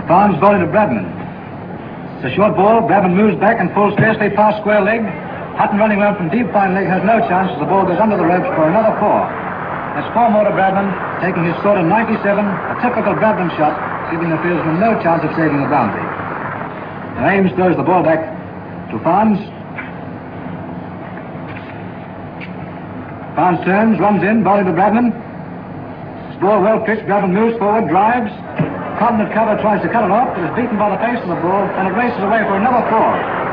Barnes bowling to Bradman. It's a short ball. Bradman moves back and pulls scarcely past square leg. Hutton running round from deep fine leg has no chance as the ball goes under the ropes for another 4. That's 4 more to Bradman, taking his score to 97, a typical Bradman shot, giving the fieldsman no chance of saving the boundary. Now Ames throws the ball back to Barnes. Barnes turns, runs in, bowling to Bradman. This ball well pitched, Bradman moves forward, drives. Cotton at cover tries to cut it off, but is beaten by the pace of the ball, and it races away for another 4.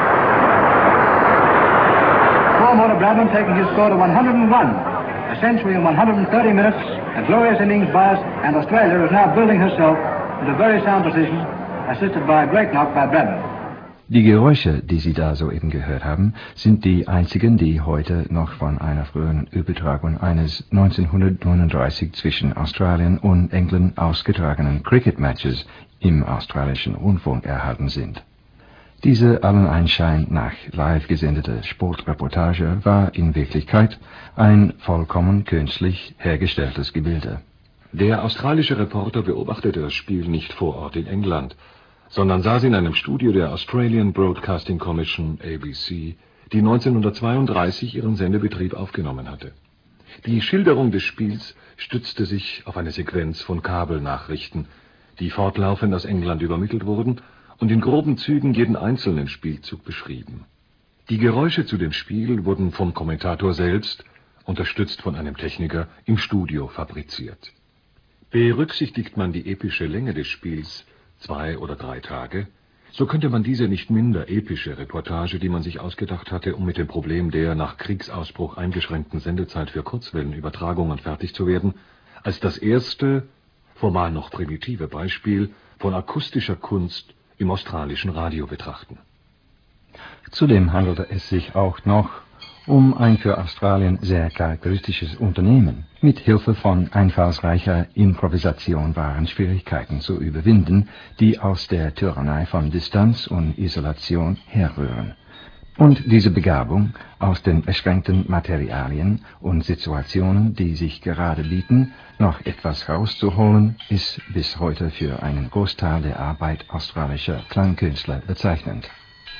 4 more to Bradman, taking his score to 101. A century in 130 minutes, a glorious innings by us, and Australia is now building herself into a very sound position, assisted by a great knock by Bradman. Die Geräusche, die Sie da soeben gehört haben, sind die einzigen, die heute noch von einer früheren Übertragung eines 1939 zwischen Australien und England ausgetragenen Cricket-Matches im australischen Rundfunk erhalten sind. Diese allen Anschein nach live gesendete Sportreportage war in Wirklichkeit ein vollkommen künstlich hergestelltes Gebilde. Der australische Reporter beobachtete das Spiel nicht vor Ort in England, sondern saß in einem Studio der Australian Broadcasting Commission, ABC, die 1932 ihren Sendebetrieb aufgenommen hatte. Die Schilderung des Spiels stützte sich auf eine Sequenz von Kabelnachrichten, die fortlaufend aus England übermittelt wurden und in groben Zügen jeden einzelnen Spielzug beschrieben. Die Geräusche zu dem Spiel wurden vom Kommentator selbst, unterstützt von einem Techniker, im Studio fabriziert. Berücksichtigt man die epische Länge des Spiels, 2 oder 3 Tage, so könnte man diese nicht minder epische Reportage, die man sich ausgedacht hatte, um mit dem Problem der nach Kriegsausbruch eingeschränkten Sendezeit für Kurzwellenübertragungen fertig zu werden, als das erste, formal noch primitive Beispiel von akustischer Kunst im australischen Radio betrachten. Zudem handelte es sich auch noch um ein für Australien sehr charakteristisches Unternehmen. Mit Hilfe von einfallsreicher Improvisation waren Schwierigkeiten zu überwinden, die aus der Tyrannei von Distanz und Isolation herrühren. Und diese Begabung, aus den beschränkten Materialien und Situationen, die sich gerade bieten, noch etwas herauszuholen, ist bis heute für einen Großteil der Arbeit australischer Klangkünstler bezeichnend.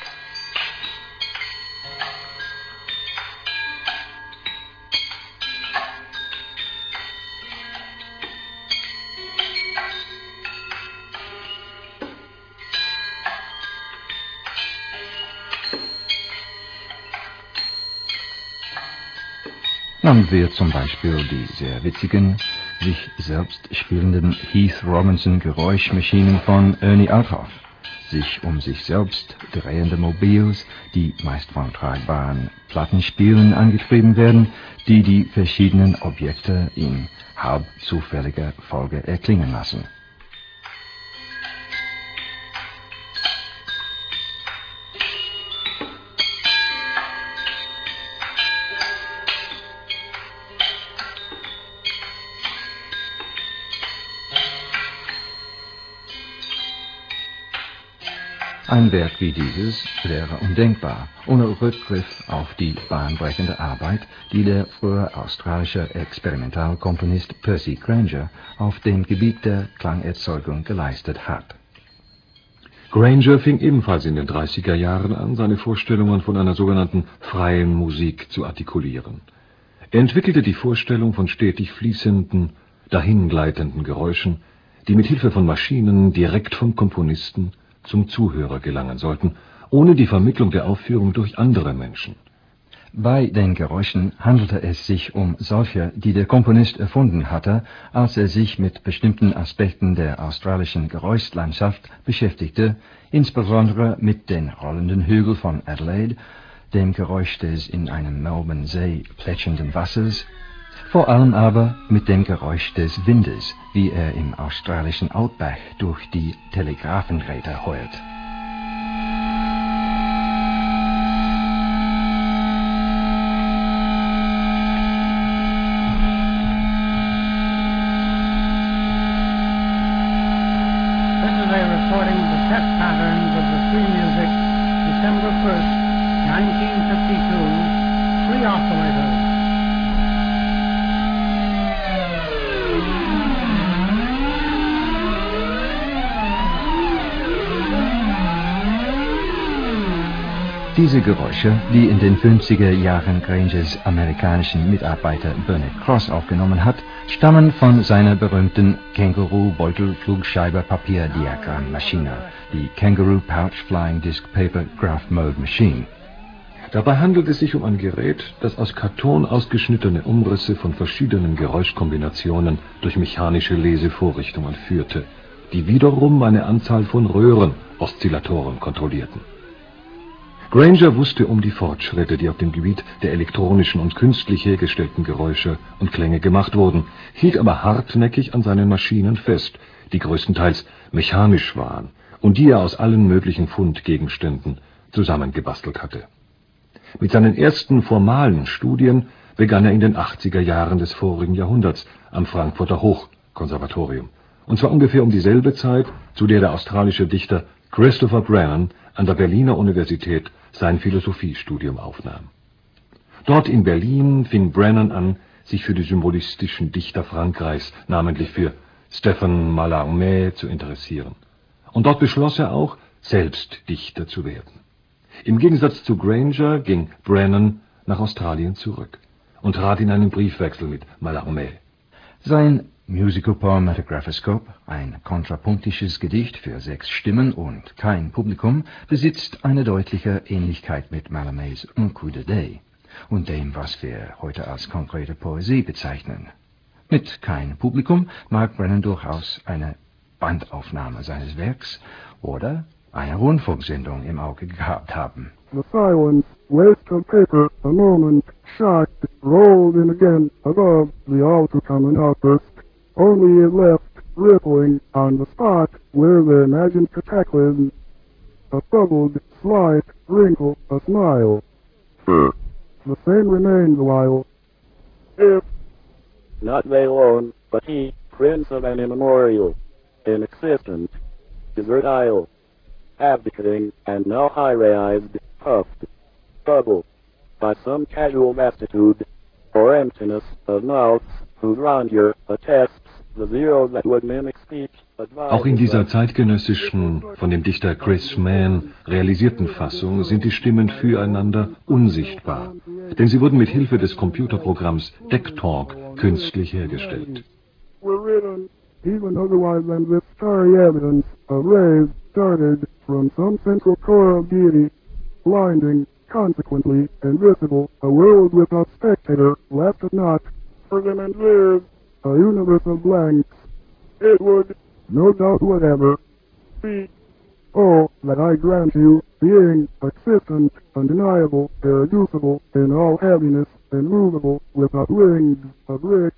Nehmen wir zum Beispiel die sehr witzigen, sich selbst spielenden Heath Robinson Geräuschmaschinen von Ernie Althoff, sich um sich selbst drehende Mobils, die meist von tragbaren Plattenspielen angetrieben werden, die die verschiedenen Objekte in halb zufälliger Folge erklingen lassen. Ein Werk wie dieses wäre undenkbar, ohne Rückgriff auf die bahnbrechende Arbeit, die der frühe australische Experimentalkomponist Percy Grainger auf dem Gebiet der Klangerzeugung geleistet hat. Grainger fing ebenfalls in den 30er Jahren an, seine Vorstellungen von einer sogenannten freien Musik zu artikulieren. Er entwickelte die Vorstellung von stetig fließenden, dahingleitenden Geräuschen, die mit Hilfe von Maschinen direkt vom Komponisten zum Zuhörer gelangen sollten, ohne die Vermittlung der Aufführung durch andere Menschen. Bei den Geräuschen handelte es sich um solche, die der Komponist erfunden hatte, als er sich mit bestimmten Aspekten der australischen Geräuschlandschaft beschäftigte, insbesondere mit den rollenden Hügeln von Adelaide, dem Geräusch des in einem Melbourne See plätschernden Wassers, vor allem aber mit dem Geräusch des Windes, wie er im australischen Outback durch die Telegraphendrähte heult. This is a recording of the test patterns of the free music, December 1st, 1952, 3 oscillators. Diese Geräusche, die in den 50er Jahren Grangers amerikanischen Mitarbeiter Bernard Cross aufgenommen hat, stammen von seiner berühmten Känguru-Beutel-Flugscheiber-Papier-Diagrammmaschine, die Kangaroo Pouch Flying Disc Paper Graph Mode Machine. Dabei handelt es sich um ein Gerät, das aus Karton ausgeschnittene Umrisse von verschiedenen Geräuschkombinationen durch mechanische Lesevorrichtungen führte, die wiederum eine Anzahl von Röhren-Oszillatoren kontrollierten. Granger wusste um die Fortschritte, die auf dem Gebiet der elektronischen und künstlich hergestellten Geräusche und Klänge gemacht wurden, hielt aber hartnäckig an seinen Maschinen fest, die größtenteils mechanisch waren und die er aus allen möglichen Fundgegenständen zusammengebastelt hatte. Mit seinen ersten formalen Studien begann er in den 80er Jahren des vorigen Jahrhunderts am Frankfurter Hochkonservatorium. Und zwar ungefähr um dieselbe Zeit, zu der der australische Dichter Christopher Brennan an der Berliner Universität sein Philosophiestudium aufnahm. Dort in Berlin fing Brennan an, sich für die symbolistischen Dichter Frankreichs, namentlich für Stéphane Mallarmé, zu interessieren. Und dort beschloss er auch, selbst Dichter zu werden. Im Gegensatz zu Granger ging Brennan nach Australien zurück und trat in einen Briefwechsel mit Mallarmé. Sein Musical Poem Metagraphoscope, ein kontrapunktisches Gedicht für 6 Stimmen und kein Publikum, besitzt eine deutliche Ähnlichkeit mit Mallarmés Un coup de dé und dem, was wir heute als konkrete Poesie bezeichnen. Mit kein Publikum mag Brennan durchaus eine Bandaufnahme seines Werks oder eine Rundfunksendung im Auge gehabt haben. The silence, waste of paper, a moment, shocked, rolled in again above the all-too-common outburst. Only it left rippling on the spot where the imagined cataclysm, a troubled, slight wrinkle, a smile. The same remained a while. If not they alone, but he, prince of an immemorial, inexistent, desert isle, abdicating and now high-raised, puffed, bubbled, by some casual vastitude, or emptiness of mouths, whose grandeur attests the zeros that would mimic speech. Auch in dieser zeitgenössischen, von dem Dichter Chris Mann realisierten Fassung sind die Stimmen füreinander unsichtbar, denn sie wurden mit Hilfe des Computerprogramms DeckTalk künstlich hergestellt. Even otherwise than this starry evidence of rays started from some central core of deity, blinding, consequently invisible, a world without spectator, left it not, for them and theirs, a universe of blanks. It would, no doubt whatever, be, oh, that I grant you, being existent, undeniable, irreducible, in all heaviness, immovable, without wings, a brick.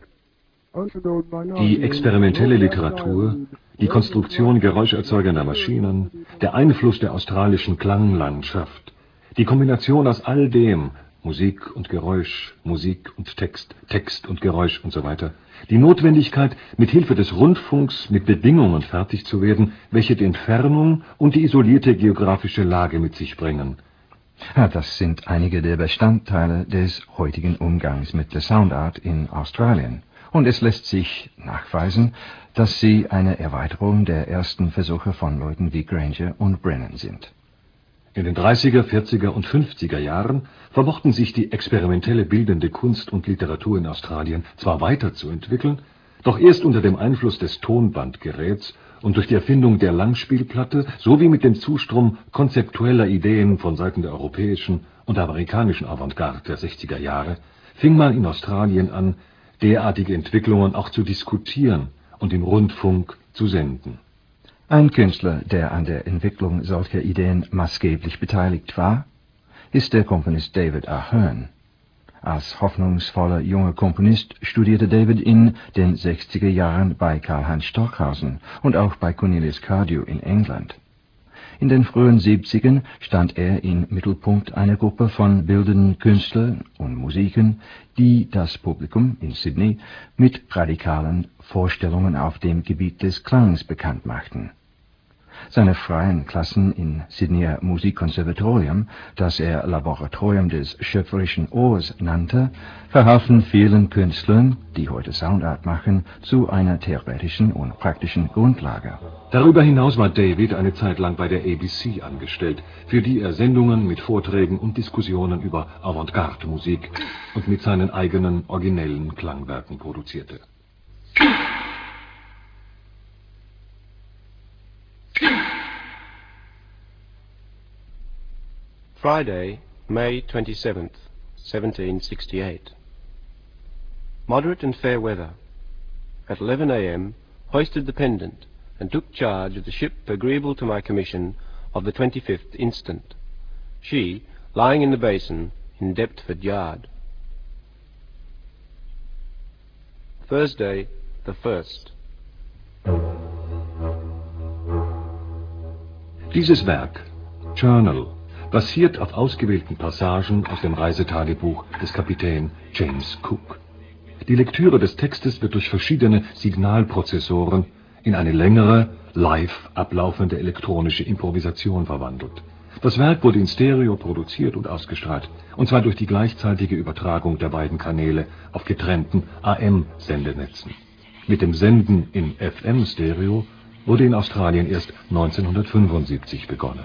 Die experimentelle Literatur, die Konstruktion geräuscherzeugender Maschinen, der Einfluss der australischen Klanglandschaft, die Kombination aus all dem, Musik und Geräusch, Musik und Text, Text und Geräusch und so weiter, die Notwendigkeit, mit Hilfe des Rundfunks mit Bedingungen fertig zu werden, welche die Entfernung und die isolierte geografische Lage mit sich bringen. Ja, das sind einige der Bestandteile des heutigen Umgangs mit der Soundart in Australien. Und es lässt sich nachweisen, dass sie eine Erweiterung der ersten Versuche von Leuten wie Granger und Brennan sind. In den 30er, 40er und 50er Jahren vermochten sich die experimentelle bildende Kunst und Literatur in Australien zwar weiterzuentwickeln, doch erst unter dem Einfluss des Tonbandgeräts und durch die Erfindung der Langspielplatte sowie mit dem Zustrom konzeptueller Ideen von Seiten der europäischen und der amerikanischen Avantgarde der 60er Jahre fing man in Australien an, derartige Entwicklungen auch zu diskutieren und im Rundfunk zu senden. Ein Künstler, der an der Entwicklung solcher Ideen maßgeblich beteiligt war, ist der Komponist David Ahern. Als hoffnungsvoller junger Komponist studierte David in den 60er Jahren bei Karlheinz Stockhausen und auch bei Cornelius Cardew in England. In den frühen 70ern stand er im Mittelpunkt einer Gruppe von bildenden Künstlern und Musikern, die das Publikum in Sydney mit radikalen Vorstellungen auf dem Gebiet des Klangs bekannt machten. Seine freien Klassen im Sydneyer Musikkonservatorium, das er Laboratorium des schöpferischen Ohrs nannte, verhalfen vielen Künstlern, die heute Soundart machen, zu einer theoretischen und praktischen Grundlage. Darüber hinaus war David eine Zeit lang bei der ABC angestellt, für die er Sendungen mit Vorträgen und Diskussionen über Avantgarde-Musik und mit seinen eigenen originellen Klangwerken produzierte. Friday, May 27th, 1768. Moderate and fair weather. At 11 a.m. hoisted the pendant and took charge of the ship agreeable to my commission of the 25th instant, she lying in the basin in Deptford Yard. Thursday, the 1st. Dieses Werk, Journal, basiert auf ausgewählten Passagen aus dem Reisetagebuch des Kapitän James Cook. Die Lektüre des Textes wird durch verschiedene Signalprozessoren in eine längere, live ablaufende elektronische Improvisation verwandelt. Das Werk wurde in Stereo produziert und ausgestrahlt, und zwar durch die gleichzeitige Übertragung der beiden Kanäle auf getrennten AM-Sendenetzen. Mit dem Senden in FM-Stereo wurde in Australien erst 1975 begonnen.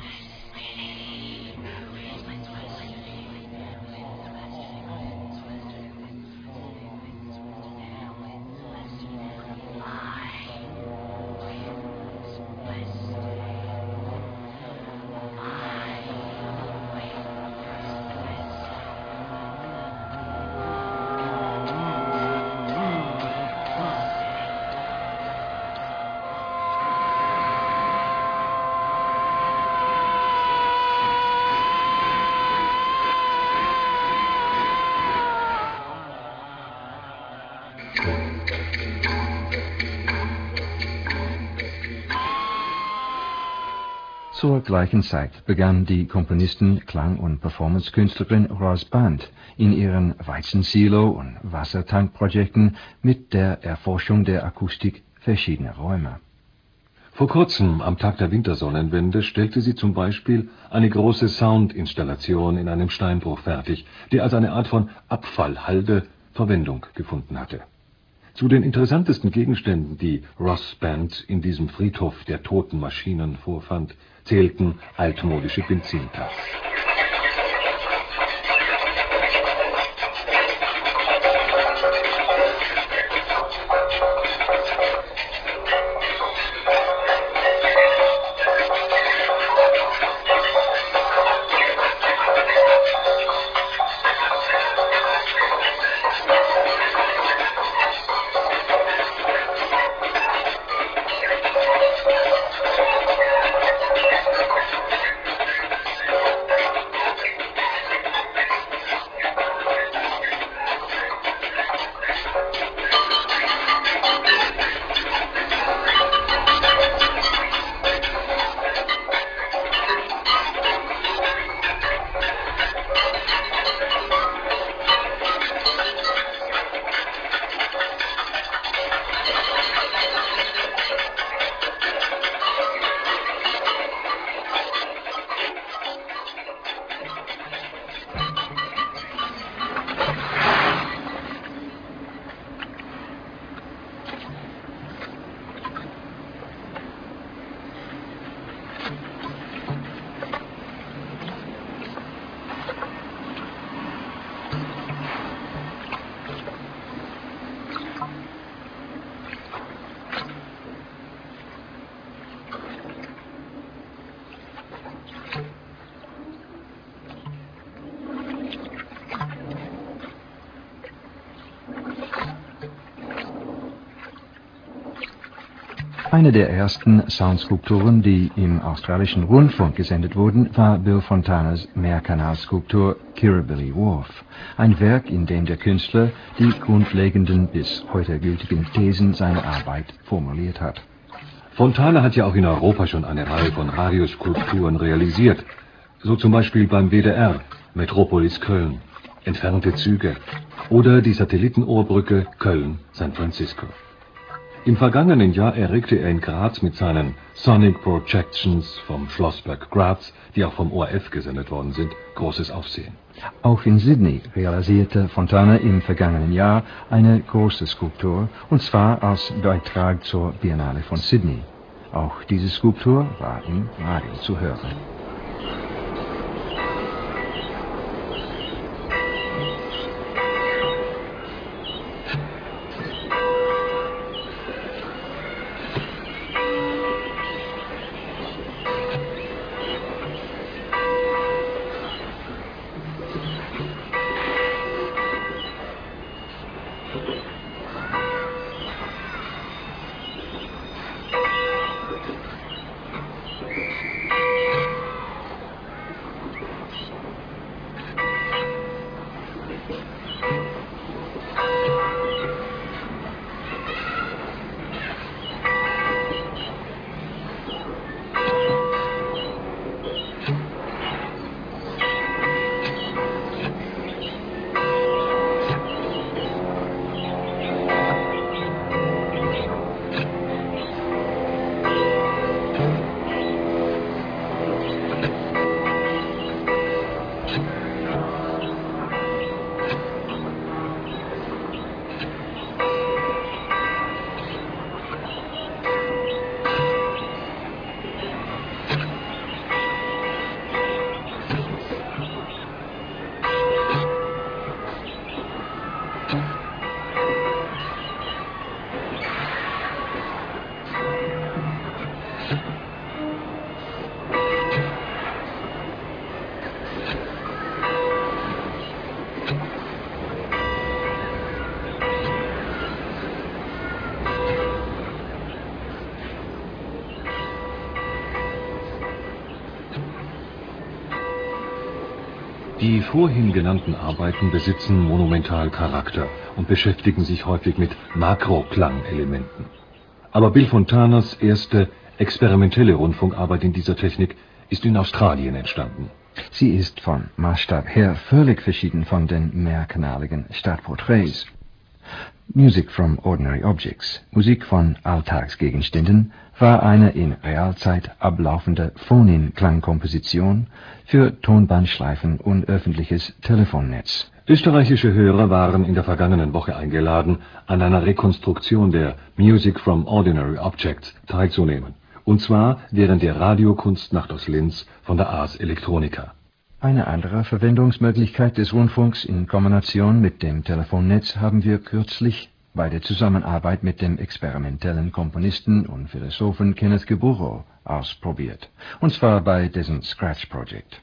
Zur gleichen Zeit begann die Komponisten, Klang- und Performance-Künstlerin Ros Band in ihren Weizensilo- und Wassertankprojekten mit der Erforschung der Akustik verschiedener Räume. Vor kurzem, am Tag der Wintersonnenwende, stellte sie zum Beispiel eine große Soundinstallation in einem Steinbruch fertig, der als eine Art von Abfallhalde Verwendung gefunden hatte. Zu den interessantesten Gegenständen, die Ros Band in diesem Friedhof der toten Maschinen vorfand, zählten altmodische Benzintanks. Eine der ersten Soundskulpturen, die im australischen Rundfunk gesendet wurden, war Bill Fontanas Mehrkanalskulptur Kirribilli Wharf, ein Werk, in dem der Künstler die grundlegenden bis heute gültigen Thesen seiner Arbeit formuliert hat. Fontana hat ja auch in Europa schon eine Reihe von Radioskulpturen realisiert, so zum Beispiel beim WDR, Metropolis Köln, entfernte Züge oder die Satellitenohrbrücke Köln-San Francisco. Im vergangenen Jahr erregte er in Graz mit seinen Sonic Projections vom Schlossberg Graz, die auch vom ORF gesendet worden sind, großes Aufsehen. Auch in Sydney realisierte Fontana im vergangenen Jahr eine große Skulptur, und zwar als Beitrag zur Biennale von Sydney. Auch diese Skulptur war im Radio zu hören. Die vorhin genannten Arbeiten besitzen Monumentalcharakter und beschäftigen sich häufig mit Makroklangelementen. Aber Bill Fontanas erste experimentelle Rundfunkarbeit in dieser Technik ist in Australien entstanden. Sie ist von Maßstab her völlig verschieden von den mehrkanaligen Stadtporträts. Music from Ordinary Objects, Musik von Alltagsgegenständen, war eine in Realzeit ablaufende Phonin-Klangkomposition für Tonbandschleifen und öffentliches Telefonnetz. Österreichische Hörer waren in der vergangenen Woche eingeladen, an einer Rekonstruktion der Music from Ordinary Objects teilzunehmen. Und zwar während der Radiokunstnacht aus Linz von der Ars Electronica. Eine andere Verwendungsmöglichkeit des Rundfunks in Kombination mit dem Telefonnetz haben wir kürzlich bei der Zusammenarbeit mit dem experimentellen Komponisten und Philosophen Kenneth Geburo ausprobiert, und zwar bei dessen Scratch Project.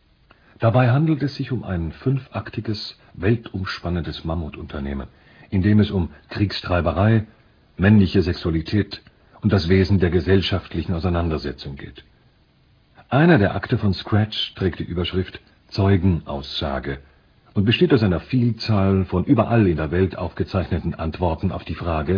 Dabei handelt es sich um ein 5-aktiges, weltumspannendes Mammutunternehmen, in dem es um Kriegstreiberei, männliche Sexualität und das Wesen der gesellschaftlichen Auseinandersetzung geht. Einer der Akte von Scratch trägt die Überschrift Zeugenaussage und besteht aus einer Vielzahl von überall in der Welt aufgezeichneten Antworten auf die Frage: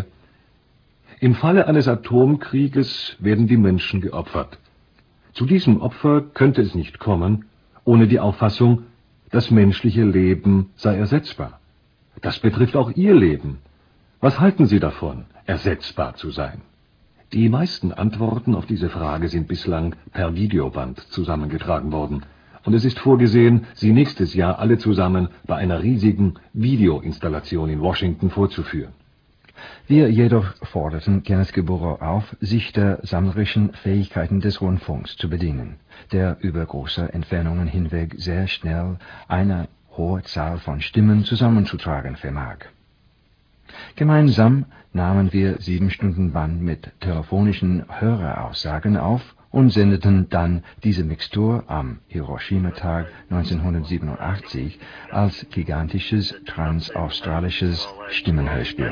Im Falle eines Atomkrieges werden die Menschen geopfert. Zu diesem Opfer könnte es nicht kommen, ohne die Auffassung, das menschliche Leben sei ersetzbar. Das betrifft auch Ihr Leben. Was halten Sie davon, ersetzbar zu sein? Die meisten Antworten auf diese Frage sind bislang per Videoband zusammengetragen worden, und es ist vorgesehen, sie nächstes Jahr alle zusammen bei einer riesigen Videoinstallation in Washington vorzuführen. Wir jedoch forderten Kenneth Geburo auf, sich der sammlerischen Fähigkeiten des Rundfunks zu bedienen, der über große Entfernungen hinweg sehr schnell eine hohe Zahl von Stimmen zusammenzutragen vermag. Gemeinsam nahmen wir 7 Stunden Band mit telefonischen Höreraussagen auf und sendeten dann diese Mixtur am Hiroshima-Tag 1987 als gigantisches transaustralisches Stimmenhörspiel.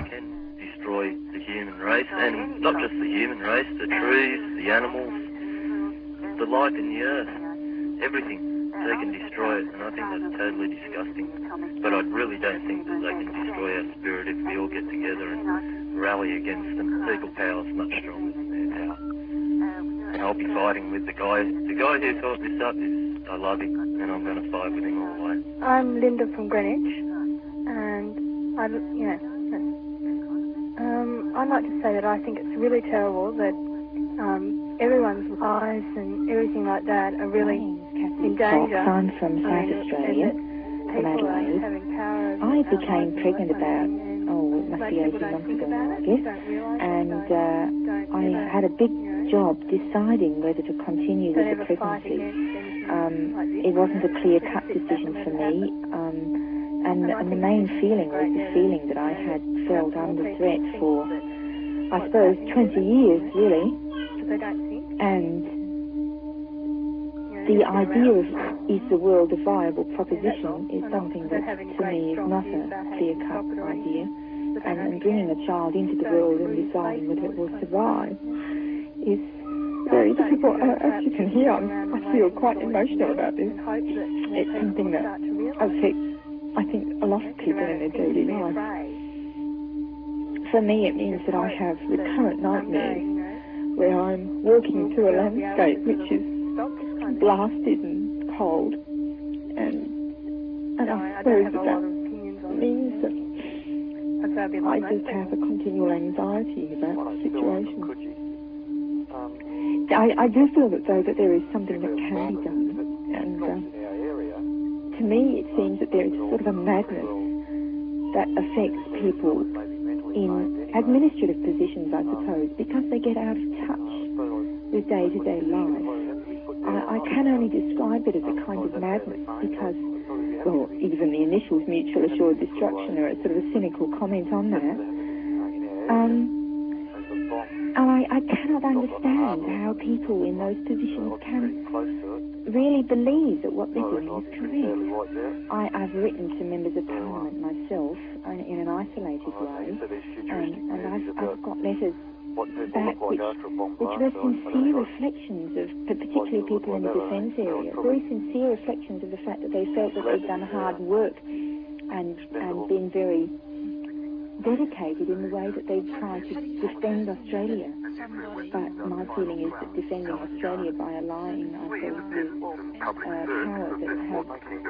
They can destroy it, and I think that's totally disgusting. But I really don't think that they can destroy our spirit if we all get together and rally against them. People power is much stronger than their power. And I'll be fighting with the guy who thought this up. I love him, and I'm going to fight with him all the way. I'm Linda from Greenwich, and I'd like to say that I think it's really terrible that everyone's lives and everything like that are really in danger. I'm from South Australia, from Adelaide. I became pregnant about, it must be 18 months ago now, I guess, and I had a big job deciding whether to continue with the pregnancy. It wasn't a clear-cut decision for me, and the main feeling was the feeling that I had felt under threat for, I suppose, 20 years, really. And the idea of, is the world a viable proposition, is something that, to me, is not a clear-cut idea. And bringing a child into the world and deciding whether it will survive is very difficult. As you can hear, I feel quite emotional about this. It's something that affects, I think, a lot of people in their daily life. For me, it means that I have recurrent nightmares where I'm walking through a landscape which is blasted and cold, and I suppose that means that I just have a continual anxiety about the situation. I do feel that there is something that can be done, and to me it seems that there is sort of a madness that affects people in administrative positions, I suppose, because they get out of touch with day-to-day life. I can only describe it as a kind of madness because, well, even the initials mutual assured destruction are a sort of a cynical comment on that. And I cannot understand how people in those positions can really believe that what they're doing is correct. I've written to members of Parliament myself in an isolated way, and I've got letters back which were sincere reflections of, particularly people in the defence area, very sincere reflections of the fact that they felt that they'd done hard work and been very dedicated in the way that they've tried to defend Australia. But my feeling is that defending Australia by allying ourselves with power that has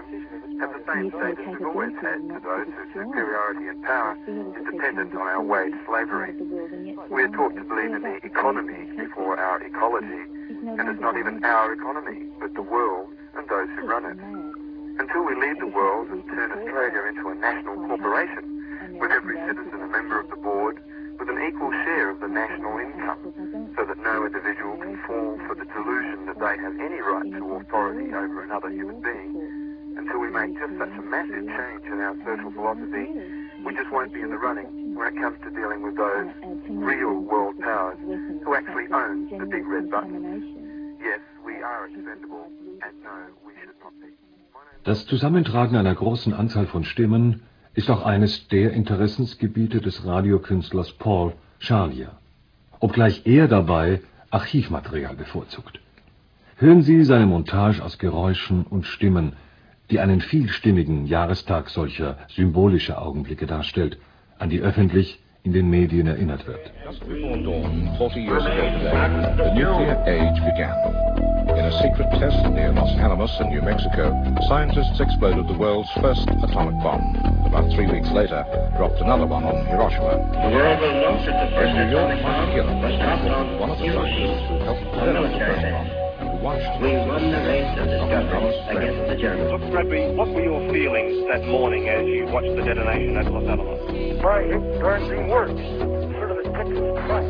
nuclear capability and not to destroy superiority in power is dependent on our wage slavery. We are taught to believe in the economy before our ecology, and it's not even our economy, but the world and those who run it. Until we leave the world and turn Australia into a national corporation, with every citizen a member of the board, with an equal share of the national income, so that no individual can fall for the delusion that they have any right to authority over another human being. Until we make just such a massive change in our social philosophy, we just won't be in the running when it comes to dealing with those real world powers who actually own the big red button. Yes, we are expendable, and no, we should not be. Das Zusammentragen einer großen Anzahl von Stimmen ist auch eines der Interessensgebiete des Radiokünstlers Paul Charlier, obgleich er dabei Archivmaterial bevorzugt. Hören Sie seine Montage aus Geräuschen und Stimmen, die einen vielstimmigen Jahrestag solcher symbolischer Augenblicke darstellt, an die öffentlich in den Medien erinnert wird. Just before dawn, 40 years ago today, the nuclear age began. In a secret test near Los Alamos in New Mexico, scientists exploded the world's first atomic bomb. About 3 weeks later, dropped another one on Hiroshima. The world will know that the first In New York, atomic Michael bomb Gillett was dropped on one of the scientists who helped develop the first bomb. We won the race of discovery against the Germans. Dr. Bradbury, what were your feelings that morning as you watched the detonation at Los Alamos? Why, it darn thing worked. Sort of a Texas fight.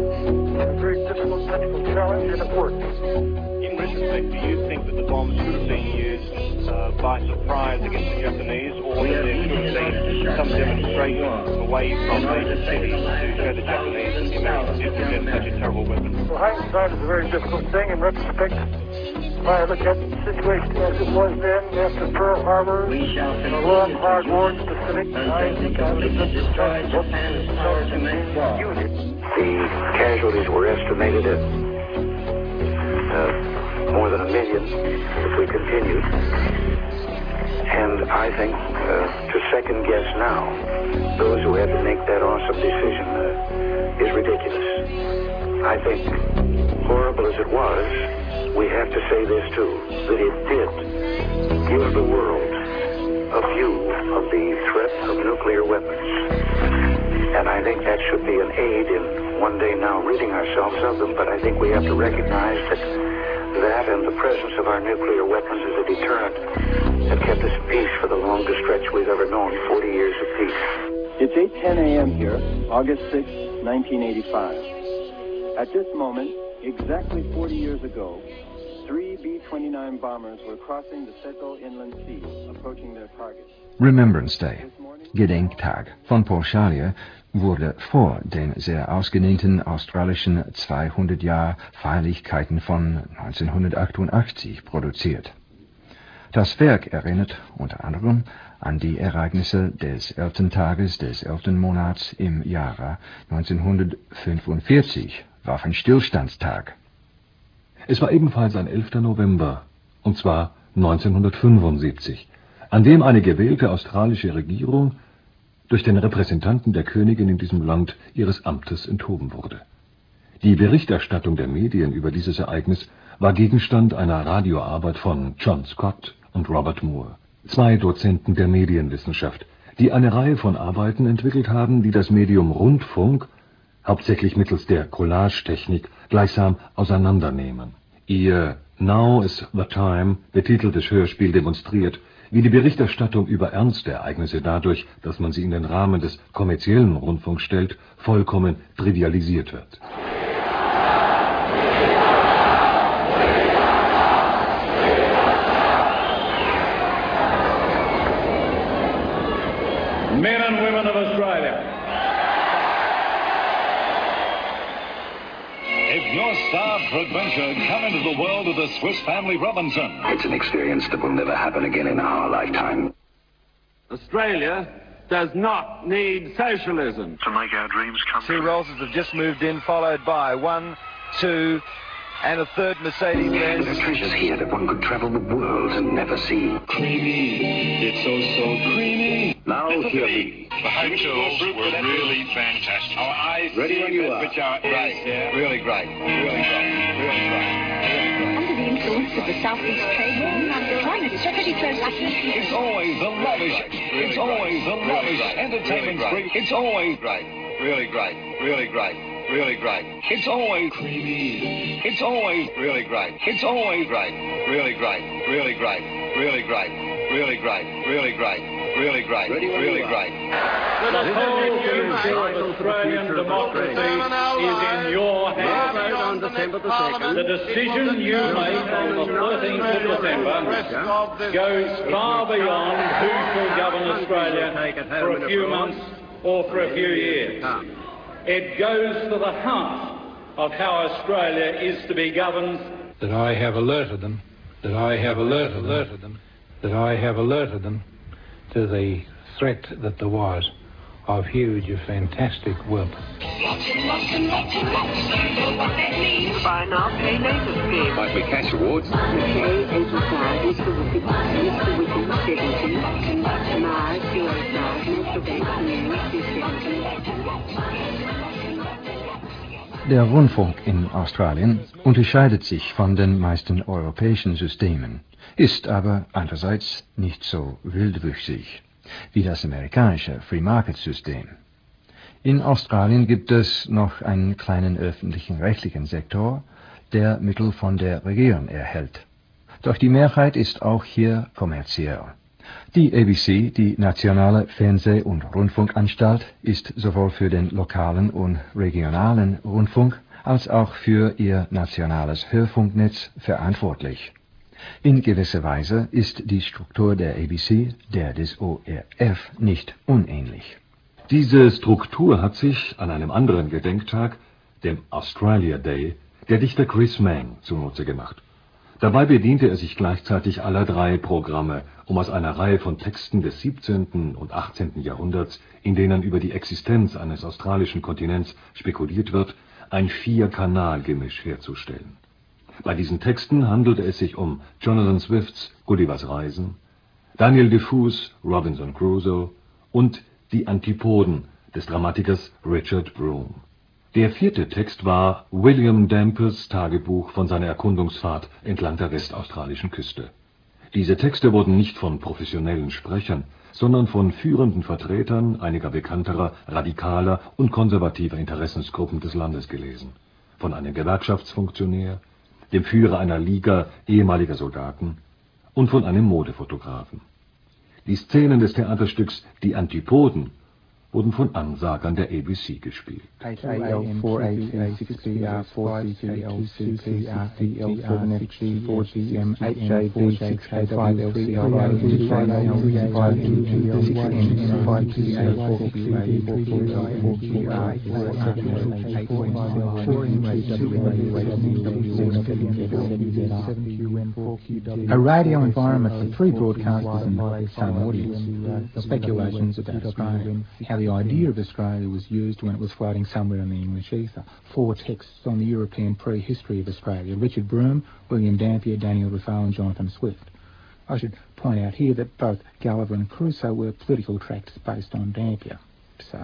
A very difficult technical challenge, and it worked. In retrospect, do you think that the bomb should have been used by surprise against the Japanese, or that there should have been some demonstration away from the city to show the Japanese that the Americans did possess such a terrible weapon? Well, hindsight is a very difficult thing. In retrospect, if I look at the situation as it was then, after Pearl Harbor, and a long, hard war in the Pacific, I think I would have been destroyed Japan's power to make unit. The casualties were estimated at more than 1 million if we continued. And I think to second guess now those who had to make that awesome decision is ridiculous. I think, horrible as it was, we have to say this too, that it did give the world a view of the threat of nuclear weapons. And I think that should be an aid in one day now ridding ourselves of them, but I think we have to recognize that and the presence of our nuclear weapons is a deterrent that kept us at peace for the longest stretch we've ever known, 40 years of peace. It's 8:10 a.m. here, August 6, 1985. At this moment, exactly 40 years ago, 3 B-29 bombers were crossing the Seto Inland Sea, approaching their target. Remembrance Day, Gedenktag von Paul Charlier, wurde vor den sehr ausgedehnten australischen 200-Jahr-Feierlichkeiten von 1988 produziert. Das Werk erinnert unter anderem an die Ereignisse des 11. Tages des 11. Monats im Jahre 1945, Waffenstillstandstag. Es war ebenfalls ein 11. November, und zwar 1975, an dem eine gewählte australische Regierung durch den Repräsentanten der Königin in diesem Land ihres Amtes enthoben wurde. Die Berichterstattung der Medien über dieses Ereignis war Gegenstand einer Radioarbeit von John Scott und Robert Moore, 2 Dozenten der Medienwissenschaft, die eine Reihe von Arbeiten entwickelt haben, die das Medium Rundfunk hauptsächlich mittels der Collage-Technik gleichsam auseinandernehmen. Ihr Now is the Time betiteltes Hörspiel demonstriert, wie die Berichterstattung über ernste Ereignisse dadurch, dass man sie in den Rahmen des kommerziellen Rundfunks stellt, vollkommen trivialisiert wird. Men and women of Australia. If you're starved for adventure, come into the world of the Swiss Family Robinson. It's an experience that will never happen again in our lifetime. Australia does not need socialism. To make our dreams come true. 2 Rollses have just moved in, followed by 1, 2, and a third Mercedes-Benz. There are treasures here that one could travel the world and never see. Creamy. It's so creamy. Now hear me. The hotels were really fantastic. Our eyes ready when you are. Which are right. Really great. Really great. Really great. Under the influence of the Southeast trade wind, the climate is pretty so lucky. It's always the lavish. It's always the lavish entertainment spree. It's always great. Really great. Really great. Really great. It's always creamy. It's always really great. It's always great. Really great. Really great. Really great. Really great. Really great. Really great. Really great. The whole future of Australian democracy is in your hands. On December the 2nd. The decision you make on the 13th of December goes far beyond who shall govern Australia for a few months or for a few years. It goes to the heart of how Australia is to be governed. That I have alerted them, that I have alerted them, that I have alerted them to the threat that there was of huge, fantastic wealth. Lots and lots and lots and lots. Don't know what that means. Buy now, pay later scheme. Might be cash awards. McKay, 85, Mr. Wickens, Mr. Wickens, 70. Mars, 205, Mr. Banks, 270. Der Rundfunk in Australien unterscheidet sich von den meisten europäischen Systemen, ist aber andererseits nicht so wildwüchsig wie das amerikanische Free-Market-System. In Australien gibt es noch einen kleinen öffentlichen rechtlichen Sektor, der Mittel von der Regierung erhält. Doch die Mehrheit ist auch hier kommerziell. Die ABC, die Nationale Fernseh- und Rundfunkanstalt, ist sowohl für den lokalen und regionalen Rundfunk als auch für ihr nationales Hörfunknetz verantwortlich. In gewisser Weise ist die Struktur der ABC der des ORF nicht unähnlich. Diese Struktur hat sich an einem anderen Gedenktag, dem Australia Day, der Dichter Chris Mang zunutze gemacht. Dabei bediente er sich gleichzeitig aller 3 Programme, um aus einer Reihe von Texten des 17. und 18. Jahrhunderts, in denen über die Existenz eines australischen Kontinents spekuliert wird, ein 4-Kanal-Gemisch herzustellen. Bei diesen Texten handelte es sich um Jonathan Swifts Gullivers Reisen, Daniel Defoes Robinson Crusoe und die Antipoden des Dramatikers Richard Brome. Der 4. Text war William Dampers Tagebuch von seiner Erkundungsfahrt entlang der westaustralischen Küste. Diese Texte wurden nicht von professionellen Sprechern, sondern von führenden Vertretern einiger bekannterer, radikaler und konservativer Interessensgruppen des Landes gelesen. Von einem Gewerkschaftsfunktionär, dem Führer einer Liga ehemaliger Soldaten und von einem Modefotografen. Die Szenen des Theaterstücks Die Antipoden wurden von Ansagern der ABC gespielt. A radio environment for 3 broadcasters and the same audience. Speculations about Australia, how the idea of Australia was used when it was floating somewhere in the English ether. 4 texts on the European prehistory of Australia: Richard Broome, William Dampier, Daniel Defoe and Jonathan Swift. I should point out here that both Gulliver and Crusoe were political tracts based on Dampier. So,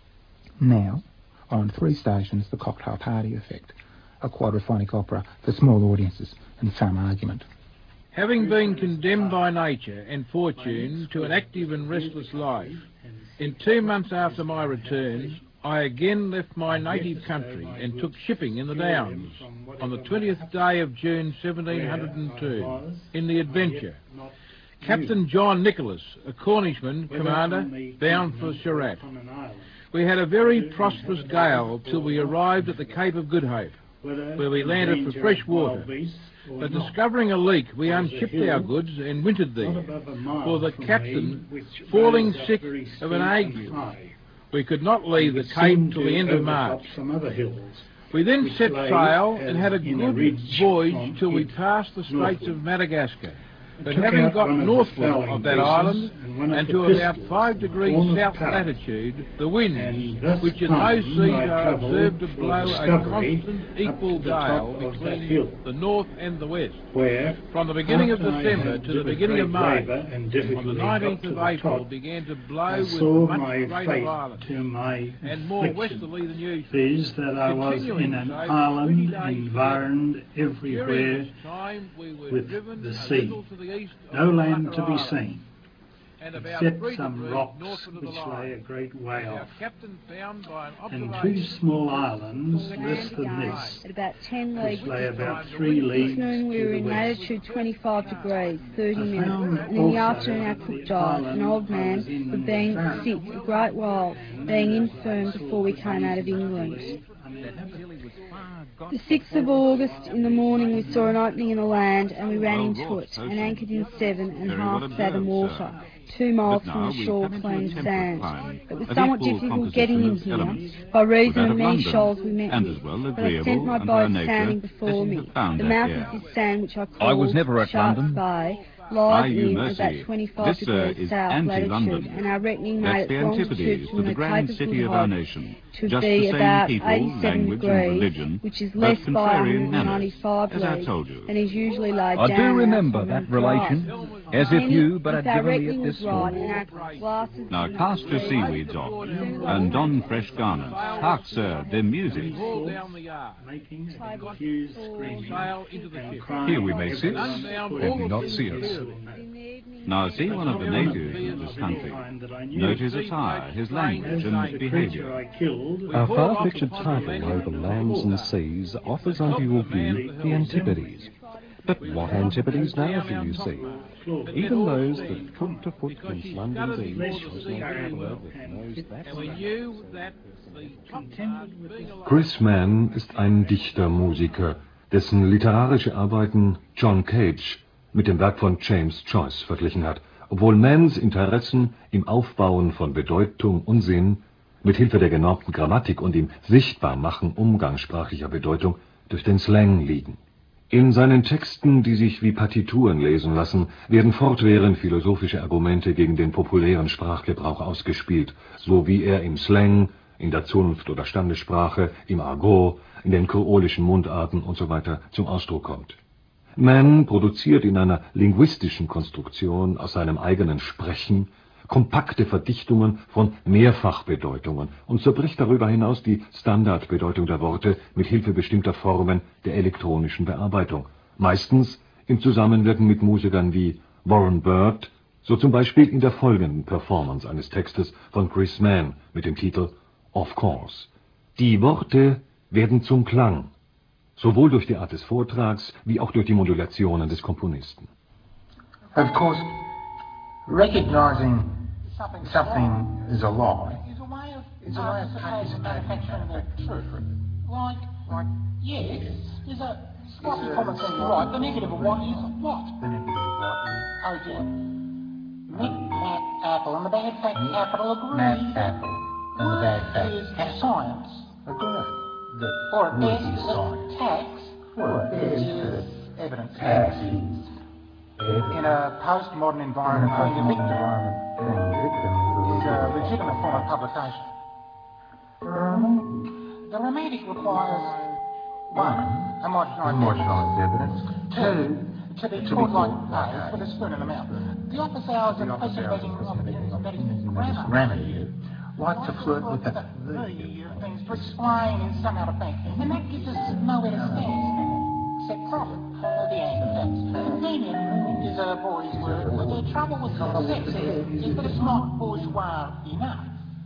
now, on 3 stations, The Cocktail Party Effect, a quadraphonic opera for small audiences and some argument. Having been condemned by nature and fortune to an active and restless life, in 2 months after my return, I again left my native country and took shipping in the Downs on the 20th day of June 1702 in the Adventure. Captain John Nicholas, a Cornishman commander, bound for Surat. We had a very prosperous gale till we arrived at the Cape of Good Hope, where we landed for fresh water. But discovering a leak, we unshipped our goods and wintered there, for the captain falling sick of an ague. We could not leave the Cape till the end of March. We then set sail and had a good voyage till we passed the Straits of Madagascar. But having got northward of that island and to about 5 degrees south latitude, the winds, which in those seas are observed to blow a constant equal gale between the north and the west, from the beginning of December to the beginning of May, on the 19th of April began to blow with much greater violence and more westerly than usual. Is that I was in an island environed everywhere with the sea. No land to be seen, except some rocks which lay a great way off, and 2 small islands less than this, at about 10 leagues which lay about 3 leagues this noon we were in latitude 25 degrees, 30 minutes, and in the afternoon our cook died, an old man who had been sick a great while, being infirm before we came out of England. The 6th of August, in the morning, we saw an opening in the land, and we ran into it, and anchored in 7½ fathom water, 2 miles from the shore, clean sand. It was somewhat difficult getting in here, by reason of many shoals we met with, but I sent my boat standing before me. The mouth of this sand, which I called Shark's Bay, lies in about 25 degrees south latitude, and our reckoning made its longitude from the Cape of Good Hope to be about 87 degrees, which is less by 195 leagues, and is usually laid down. I do remember that relation, as if you but had given me at this moment. Now cast your seaweeds off, and don fresh garments. Hark, sir, the music. Here we may sit, and you not see us. Now see one of the natives of this country. Note his attire, his language, and behaviour. Our far-pictured title over lands and seas offers unto your view the Antipodes. But what Antipodes now do you see? Even those that foot to foot from London's east was not traveller that knows that. Chris Mann ist ein Dichter-Musiker, dessen literarische Arbeiten John Cage mit dem Werk von James Joyce verglichen hat, obwohl Manns Interessen im Aufbauen von Bedeutung und Sinn mit Hilfe der genormten Grammatik und im Sichtbarmachen umgangssprachlicher Bedeutung durch den Slang liegen. In seinen Texten, die sich wie Partituren lesen lassen, werden fortwährend philosophische Argumente gegen den populären Sprachgebrauch ausgespielt, so wie er im Slang, in der Zunft- oder Standessprache, im Argot, in den kreolischen Mundarten usw. zum Ausdruck kommt. Mann produziert in einer linguistischen Konstruktion aus seinem eigenen Sprechen kompakte Verdichtungen von Mehrfachbedeutungen und zerbricht darüber hinaus die Standardbedeutung der Worte mit Hilfe bestimmter Formen der elektronischen Bearbeitung, meistens im Zusammenwirken mit Musikern wie Warren Bird, so zum Beispiel in der folgenden Performance eines Textes von Chris Mann mit dem Titel Of Course. Die Worte werden zum Klang, sowohl durch die Art des Vortrags wie auch durch die Modulationen des Komponisten. Of course, recognizing something is a lie is a way of manufacturing the truth. Like, yes, is a slightly common sense right. The negative of what is what? The negative of what is? Oh dear. Mick, Matt, Apple and the bad fact capital agree. Matt, Apple and the bad fact is science. Agree. Or at best is tax. Or at best evidence. Tax is. In a postmodern environment, being a victim is a legitimate form of publication. The romantic requires 1. Homogenised evidence. 2. To be taught like A's with a spoon in the mouth. The office hours of fascinating grammar here like to flirt with the things to explain in some other fact. And that gives us nowhere to stand except profit. The end of facts. Convenient is a boy's word. The trouble with sex is that it's not bourgeois enough.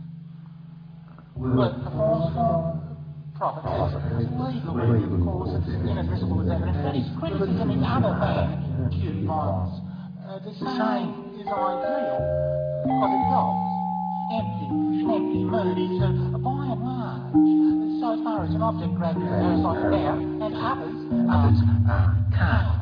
Work performs for profit. It's legal, of course, it's inadmissible as evidence. That is criticism in other than acute violence. The same is ideal because it helps. Empty, moody, so by and large, so as far as an object gravity goes like that, and others are cars.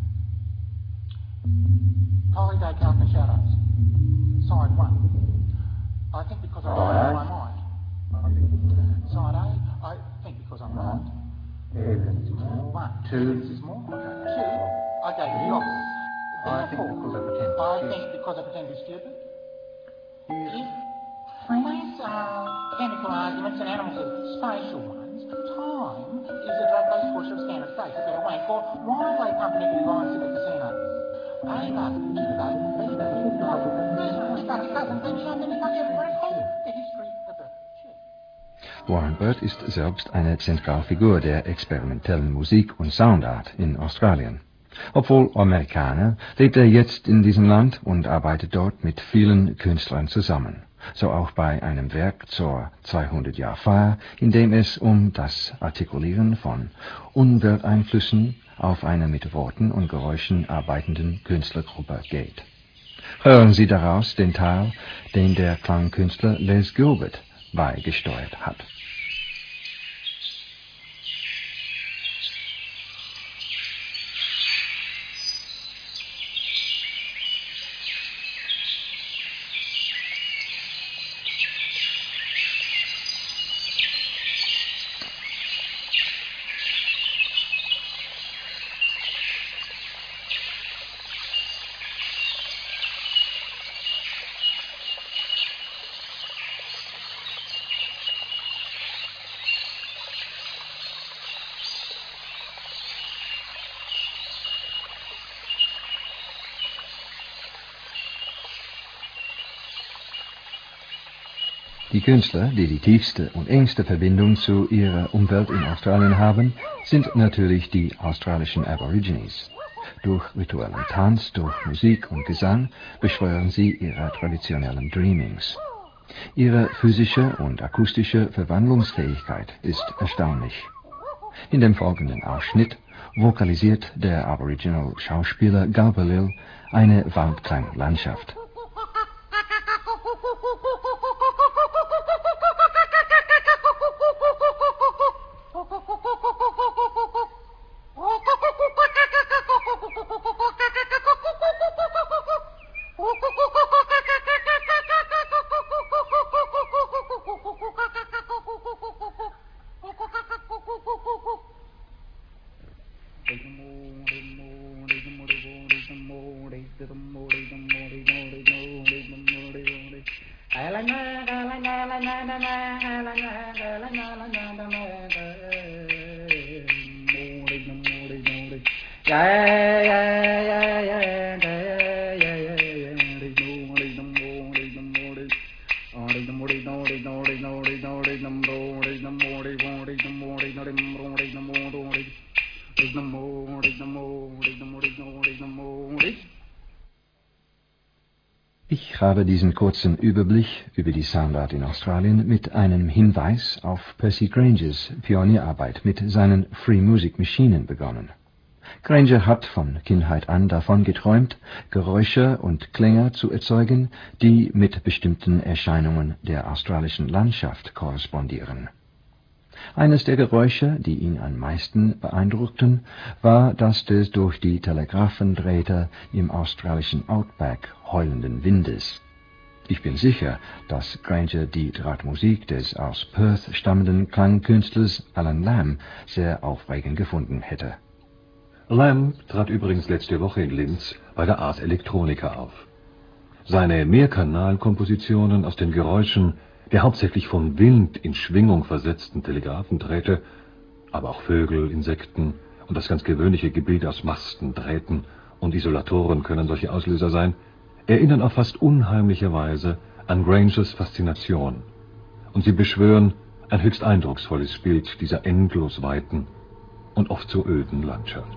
Polly Descartes and Shadows. Side 1. I think because I'm right in my mind. Side A, I think because I'm right. Evidence is more. 1. 2. Evidence is more. 2. I gave it the opposite. I think because I pretend to be stupid. I think because I pretend to be stupid. If plants are chemical arguments and animals are spatial ones, time is a drug-based portion of standard states, a better way for why they pump negative lines in the casino. A doesn't, B doesn't, B doesn't, then you don't think I get the history of the shit. Warren Bird ist selbst eine Zentralfigur der experimentellen Musik und Soundart in Australien. Obwohl Amerikaner, lebt er jetzt in diesem Land und arbeitet dort mit vielen Künstlern zusammen. So auch bei einem Werk zur 200-Jahr-Feier, in dem es um das Artikulieren von Umwelteinflüssen auf einer mit Worten und Geräuschen arbeitenden Künstlergruppe geht. Hören Sie daraus den Teil, den der Klangkünstler Les Gilbert beigesteuert hat. Die Künstler, die die tiefste und engste Verbindung zu ihrer Umwelt in Australien haben, sind natürlich die australischen Aborigines. Durch rituellen Tanz, durch Musik und Gesang beschwören sie ihre traditionellen Dreamings. Ihre physische und akustische Verwandlungsfähigkeit ist erstaunlich. In dem folgenden Ausschnitt vokalisiert der Aboriginal-Schauspieler Galpalil eine Waldklanglandschaft. Ich habe diesen kurzen Überblick über die Soundart in Australien mit einem Hinweis auf Percy Grangers Pionierarbeit mit seinen Free Music Maschinen begonnen. Granger hat von Kindheit an davon geträumt, Geräusche und Klänge zu erzeugen, die mit bestimmten Erscheinungen der australischen Landschaft korrespondieren. Eines der Geräusche, die ihn am meisten beeindruckten, war das des durch die Telegraphendrähte im australischen Outback heulenden Windes. Ich bin sicher, dass Granger die Drahtmusik des aus Perth stammenden Klangkünstlers Alan Lamb sehr aufregend gefunden hätte. Lamb trat übrigens letzte Woche in Linz bei der Ars Electronica auf. Seine Mehrkanalkompositionen aus den Geräuschen der hauptsächlich vom Wind in Schwingung versetzten Telegraphendrähte, aber auch Vögel, Insekten und das ganz gewöhnliche Gebiet aus Masten, Drähten und Isolatoren können solche Auslöser sein, erinnern auf fast unheimliche Weise an Grangers Faszination. Und sie beschwören ein höchst eindrucksvolles Bild dieser endlos weiten und oft so öden Landschaft.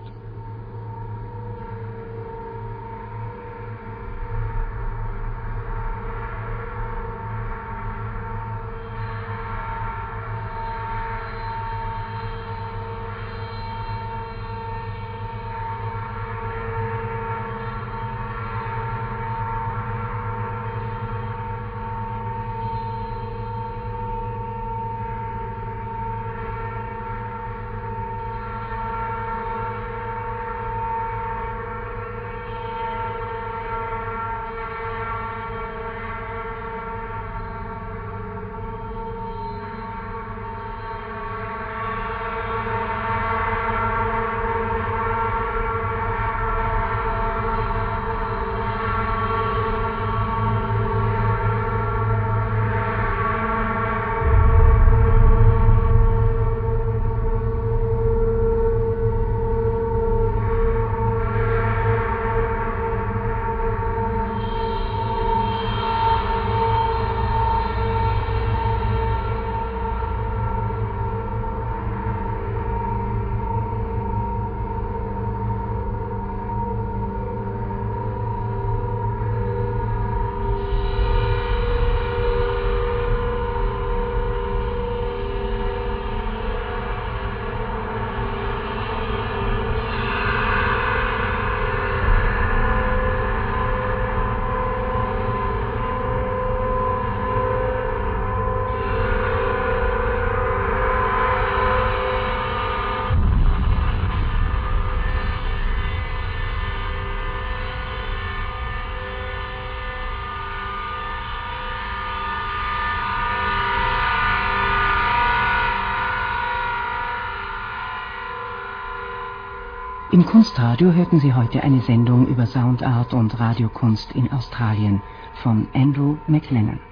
Im Kunstradio hörten Sie heute eine Sendung über Soundart und Radiokunst in Australien von Andrew McLennan.